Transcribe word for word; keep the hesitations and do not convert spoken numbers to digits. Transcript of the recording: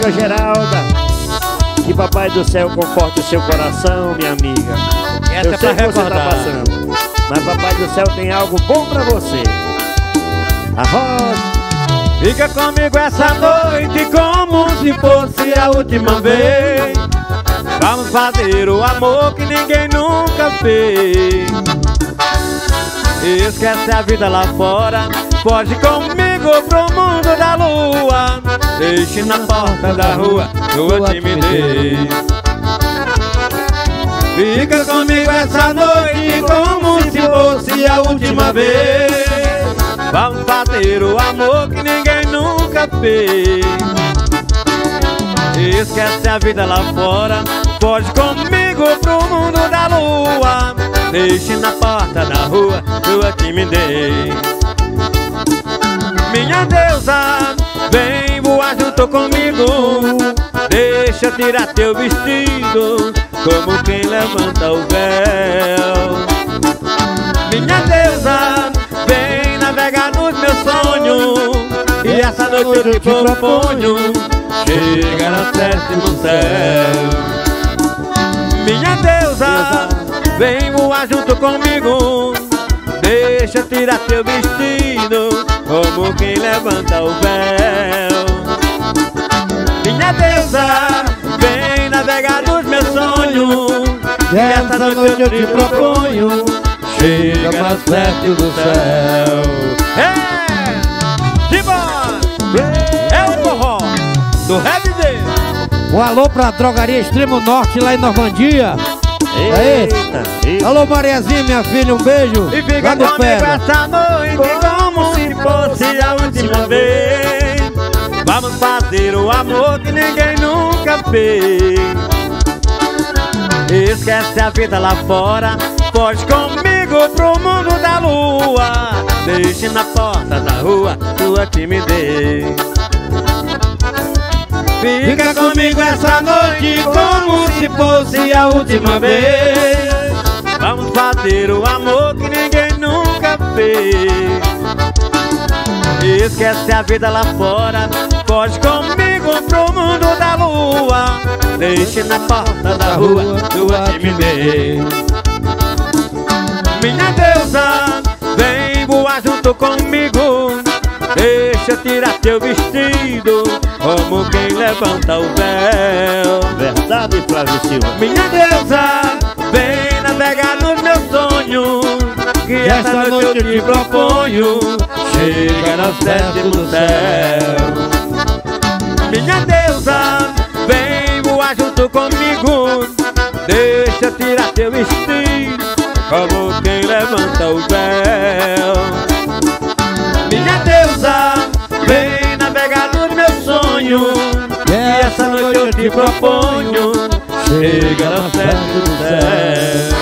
Geralda, que Papai do Céu conforte o seu coração, minha amiga. Essa Eu é sei pra que você tá passando, mas Papai do Céu tem algo bom pra você. A rosa. Fica comigo essa noite como se fosse a última vez. Vamos fazer o amor que ninguém nunca fez. Esquece a vida lá fora, foge comigo pro mundo da lua. Deixe na porta da rua tua timidez. Fica comigo essa noite como se fosse a última vez. Vamos fazer o amor que ninguém nunca fez. Esquece a vida lá fora, foge comigo pro mundo da lua. Deixe na porta da rua tua timidez. Minha deusa, vem voar junto comigo. Deixa tirar teu vestido, como quem levanta o véu. Minha deusa, vem navegar nos meus sonhos. E essa noite eu te proponho, chega no sétimo céu. Minha deusa, vem voar junto comigo. Deixa tirar teu vestido, como quem levanta o véu. Minha deusa, vem navegar nos meus sonhos. E essa noite eu te proponho, chega mais perto do céu. É! Simbora! É o forró do Rap dele. Um alô pra Drogaria Extremo Norte lá em Normandia. Eita, eita. Alô Mariazinha, minha filha, um beijo. E fica lá no comigo pé. essa noite como se fosse a última vez. Vamos fazer o amor que ninguém nunca fez. Esquece a vida lá fora, foge comigo pro mundo da lua. Deixe na porta da rua tua timidez. Fica comigo essa noite como se fosse a última vez. Vamos fazer o amor que ninguém nunca fez. Esquece a vida lá fora, foge comigo pro mundo da lua. Deixe na porta da rua tua timidez. Minha deusa, vem voar junto comigo. Deixa tirar teu vestido, como quem levanta o véu. Verdade, Flávio Silva. Minha deusa, vem navegar nos meus sonhos. Que essa noite eu te proponho, chega no sétimo céu. Minha deusa, vem voar junto comigo. Deixa tirar teu vestido, como quem levanta o véu. Minha deusa, vem navegar nos meus sonhos. E essa noite eu te proponho, chega no sétimo céu.